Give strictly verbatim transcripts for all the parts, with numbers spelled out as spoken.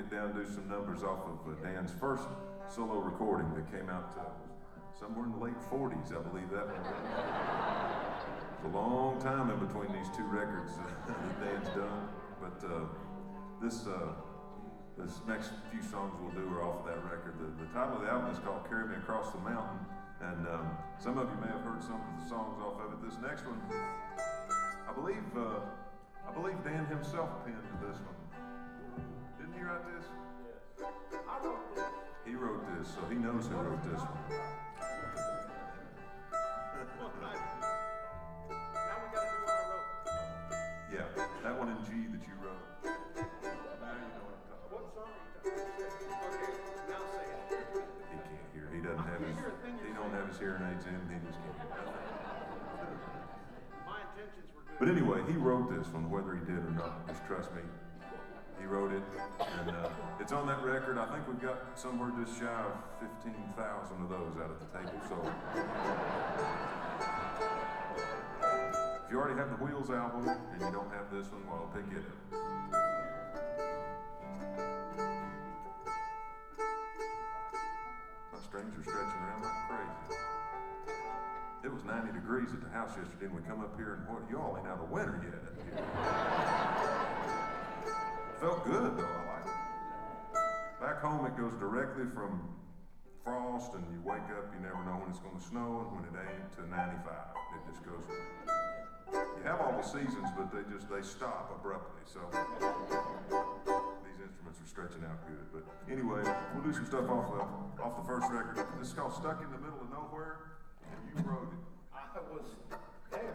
get down and do some numbers off of uh, Dan's first solo recording that came out uh, somewhere in the late forties, I believe that one. It's a long time in between these two records uh, that Dan's done, but uh, this uh, this next few songs we'll do are off of that record. The, the title of the album is called Carry Me Across the Mountain, and um, some of you may have heard some of the songs off of it. This next one, I believe, uh, I believe Dan himself penned this one. Didn't he write this? Yes. I wrote this. He wrote this, so he knows who wrote this one. Yeah, that one in G that you wrote. Now you know what I'm talking about. What song are you talking about? Okay, now say it. He can't hear. He doesn't have his. He don't have his hearing aids in. He just can't hear nothing. My intentions were good. But anyway, he wrote this one, whether he did or not. Just trust me. He wrote it, and uh, it's on that record. I think we've got somewhere just shy of fifteen thousand of those out at the table. So. If you already have the Wheels album and you don't have this one, well, pick it up. My strings are stretching around like crazy. It was ninety degrees at the house yesterday, and we come up here and what? You all ain't out of winter yet. Felt good though. I like it. Back home, it goes directly from frost, and you wake up, you never know when it's going to snow, and when it ain't, to ninety-five. It just goes. You have all the seasons, but they just, they stop abruptly, so these instruments are stretching out good. But anyway, we'll do some stuff off the, off the first record. This is called Stuck in the Middle of Nowhere, and you wrote it. I was there.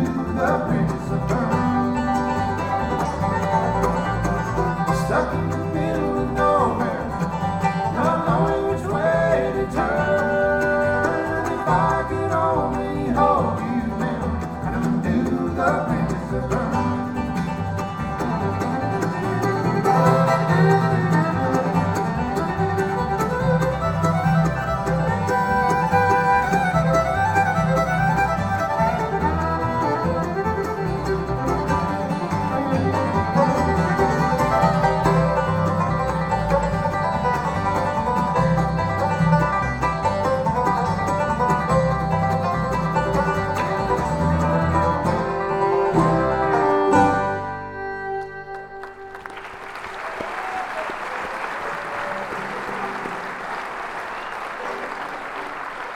Stuck